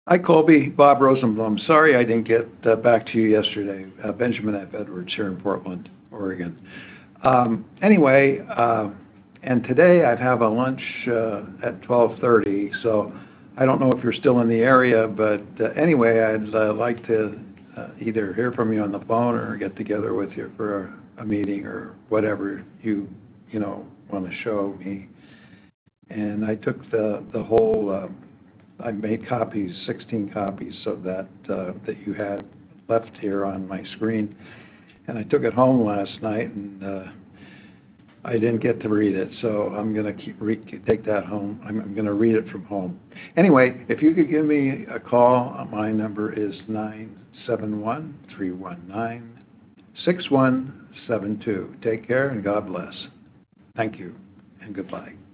Hi, Colby. Bob Rosenblum. Sorry I didn't get back to you yesterday. Benjamin F. Edwards here in Portland, Oregon. Anyway, and today I have a lunch at 12:30, so I don't know if you're still in the area, but anyway, I'd like to either hear from you on the phone or get together with you for a meeting or whatever you want to show me. And I took the whole. I made copies, 16 copies of that that you had left here on my screen, and I took it home last night, and I didn't get to read it, so I'm going to take that home. I'm going to read it from home. Anyway, if you could give me a call, my number is 971-319-6172. Take care and God bless. Thank you and goodbye.